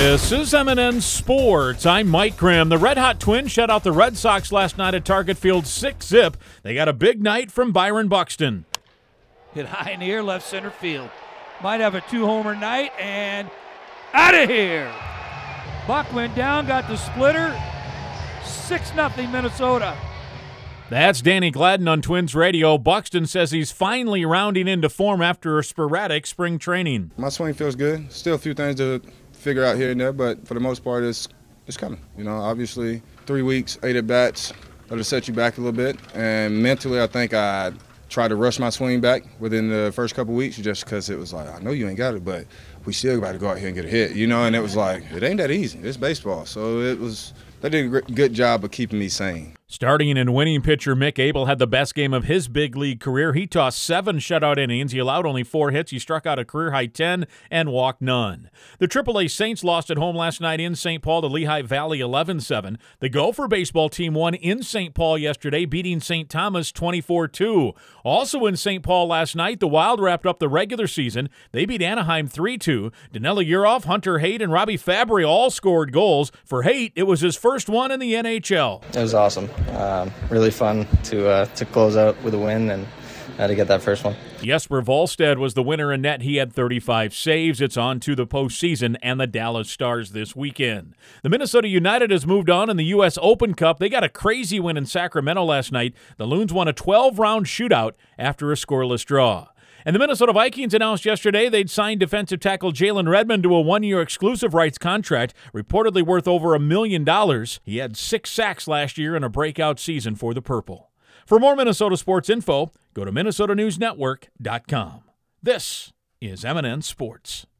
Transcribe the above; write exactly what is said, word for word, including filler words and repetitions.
This is M and N Sports. I'm Mike Grimm. The Red Hot Twins shut out the Red Sox last night at Target Field six zip. They got a big night from Byron Buxton. Hit high in the air, left center field. Might have a two-homer night, and out of here. Buck went down, got the splitter. six nothing Minnesota. That's Danny Gladden on Twins Radio. Buxton says he's finally rounding into form after a sporadic spring training. My swing feels good. Still a few things to figure out here and there, but for the most part, it's it's coming. You know, obviously, three weeks, eight at-bats, that'll set you back a little bit. And mentally, I think I tried to rush my swing back within the first couple weeks just because it was like, I know you ain't got it, but we still got to go out here and get a hit, you know? And it was like, it ain't that easy. It's baseball. So it was – they did a good job of keeping me sane. Starting and winning pitcher Mick Abel had the best game of his big league career. He tossed seven shutout innings. He allowed only four hits. He struck out a career-high ten and walked none. The triple A Saints lost at home last night in Saint Paul to Lehigh Valley eleven seven. The Gopher baseball team won in Saint Paul yesterday, beating Saint Thomas twenty-four two. Also in Saint Paul last night, the Wild wrapped up the regular season. They beat Anaheim three two. Danila Urov, Hunter Haight, and Robbie Fabry all scored goals. For Haight, it was his first one in the N H L. It was awesome. Um, really fun to uh, to close out with a win and uh, to get that first one. Jesper Volstad was the winner in net. He had thirty-five saves. It's on to the postseason and the Dallas Stars this weekend. The Minnesota United has moved on in the U S Open Cup. They got a crazy win in Sacramento last night. The Loons won a twelve-round shootout after a scoreless draw. And the Minnesota Vikings announced yesterday they'd signed defensive tackle Jalen Redmond to a one-year exclusive rights contract, reportedly worth over a million dollars. He had six sacks last year in a breakout season for the Purple. For more Minnesota sports info, go to Minnesota News Network dot com. This is M and N Sports.